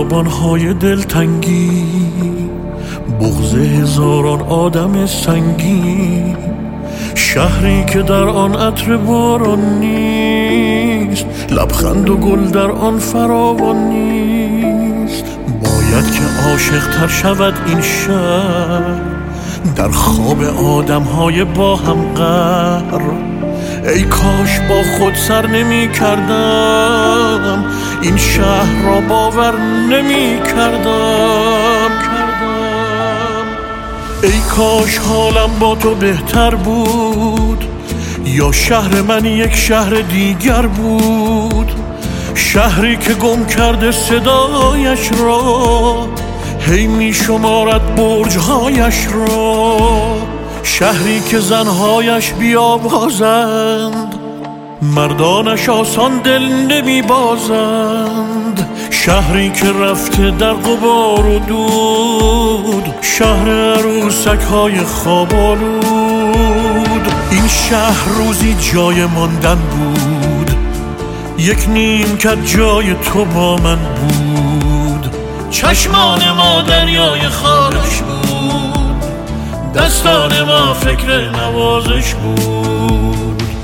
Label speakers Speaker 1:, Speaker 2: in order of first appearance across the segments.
Speaker 1: بیابانهای دلتنگی، بغض هزاران آدم سنگی، شهری که در آن عطر باران نیست، لبخند و گل در آن فراوان نیست. باید که عاشق تر شود این شهر در خواب آدمهای با هم قهر. ای کاش با خود سر نمی کردم، این شهر را باور نمی کردم. ای کاش حالم با تو بهتر بود، یا شهر من یک شهر دیگر بود. شهری که گم کرده صدایش را، هی می شمارد برجهایش را. شهری که زنهایش بیابازند، مردانش آسان دل نمی بازند. شهری که رفته در غبار و دود، شهر عروسک های خواب آلود. این شهر روزی جای ماندن بود، یک نیمکت جای تو با من بود. چشمان ما دریای خارش بود، دستان ما فکر نوازش بود.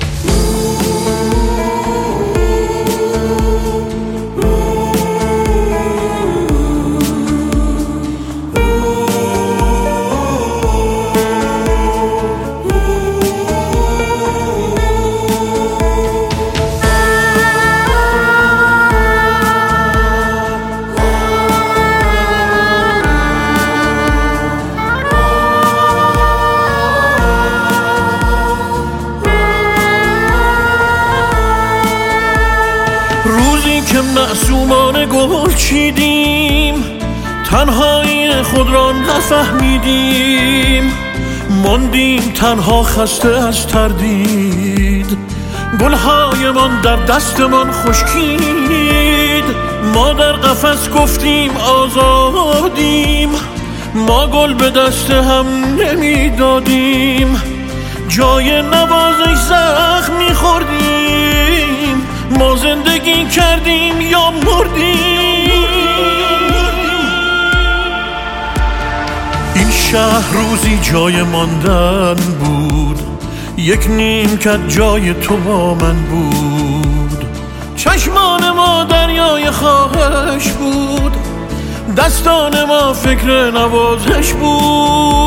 Speaker 1: روزی که معصومان گل چیدیم، تنهایی خود را نفهمیدیم. ماندیم تنها خسته از تردید، گلهایمان در دستمان خشکید. ما در قفس گفتیم آزادیم، ما گل به دست هم نمیدادیم. جای نوازش زخم میخوردیم، ما زندگی کردیم یا مردیم. این شهر روزی جای ماندن بود، یک نیمکت جای تو با من بود. چشمان ما دریای خواهش بود، دستان ما فکر نوازش بود.